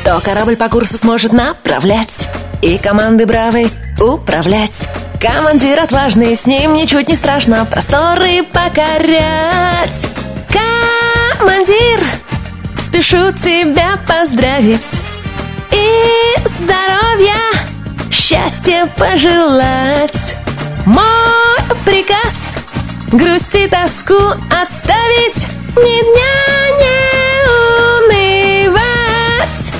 кто корабль по курсу сможет направлять и команды бравой управлять. Командир отважный, с ним ничуть не страшно просторы покорять. Командир, спешу тебя поздравить и здоровья, счастья пожелать. Мой приказ — грусть и тоску отставить, ни дня не унывать.